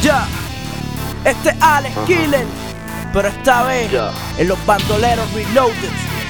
Ya, este es Alex Killer, pero esta vez en los bandoleros Reloaded.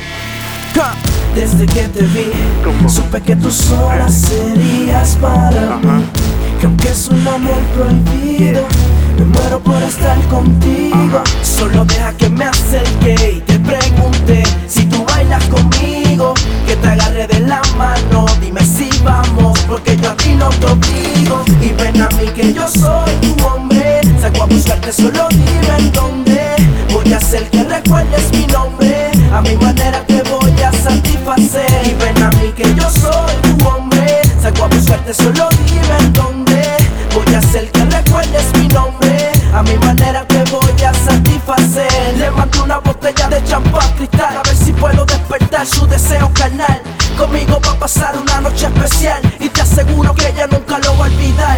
Desde que te vi, supe que tú sola serías para mí. Que aunque es un amor prohibido, me muero por estar contigo. Solo deja que me acerque y te pregunte si tú bailas conmigo. Que te agarre de la mano, dime si vamos, porque yo a ti no te obligo. Y ven a mí que yo soy tu hombre, salgo a buscarte, solo dime en dónde. Voy a hacer que recuerdes mi nombre, a mi manera te voy a satisfacer. Y ven a mí que yo soy tu hombre, salgo a buscarte, solo dime en dónde. Voy a hacer que recuerdes mi nombre, a mi manera te voy a satisfacer. Le mando una botella de champán cristal, a ver si puedo despertar su deseo carnal. Conmigo va a pasar una noche especial y te aseguro que ella nunca lo va a olvidar.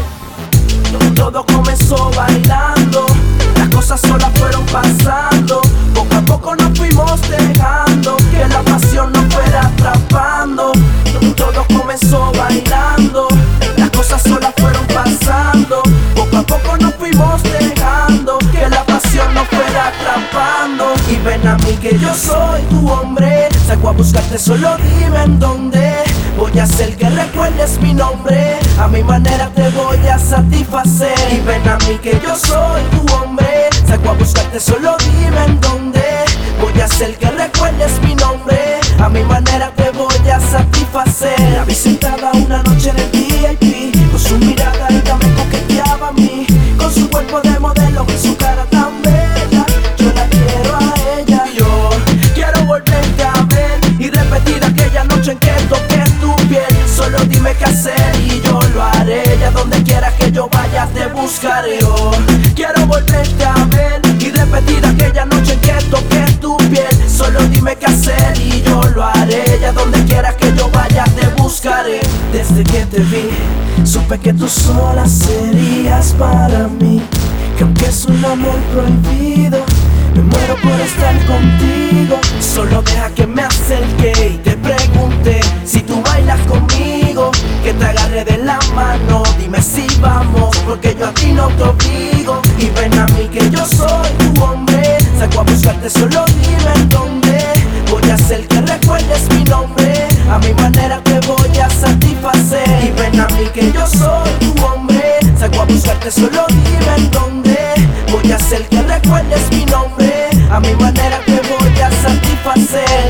Todo comenzó bailando, las cosas solas fueron pasando. Poco a poco nos fuimos dejando que la pasión nos fuera atrapando. Todo comenzó bailando, las cosas solas fueron pasando. Poco a poco nos fuimos dejando que la pasión nos fuera atrapando. Y ven a mí que yo soy tu hombre, salgo a buscarte, solo dime en dónde. Voy a hacer que recuerdes mi nombre, a mi manera te voy a satisfacer. Y ven a mí que yo soy tu hombre, salgo a buscarte, solo dime en dónde. Voy a hacer que recuerdes mi nombre, a mi manera te voy a satisfacer. La vi sentada una noche en el VIP, con su mirada ella me coqueteaba a mí. Con su cuerpo de modelo y su cara tan bella, yo la quiero a ella. Yo quiero volverte a ver y repetir aquella noche en que toqué tu piel. Solo dime qué hacer y yo lo haré. Ya donde quieras que yo vaya te buscaré. Yo quiero volverte a ver y repetir aquella noche en que toqué tu piel. Solo dime qué hacer y yo lo haré. Ya donde quieras que yo vaya te buscaré. Desde que te vi, supe que tú sola serías para mí. Que aunque es un amor prohibido, me muero por estar contigo. Solo deja que me acerque y te pregunte si tú bailas conmigo. Que te agarre de la mano, dime si vamos, porque yo a ti no te obligo. Y ven a mí que yo soy tu hombre, salgo a buscarte, solo dime en dónde. Voy a hacer que recuerdes mi nombre, a mi manera te voy a satisfacer. Y ven a mí que yo soy tu hombre, salgo a buscarte, solo dime en dónde. Voy a hacer que recuerdes mi nombre, a mi manera te voy a satisfacer.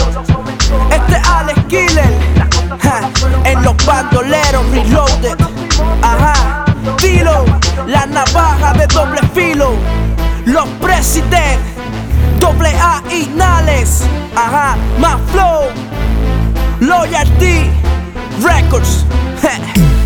Este es Alex Killer, en los bandoleros Reloaded. Ajá, Filo, la navaja de doble filo. Los President, AA y Nales. Ajá, más flow, Loyalty Records.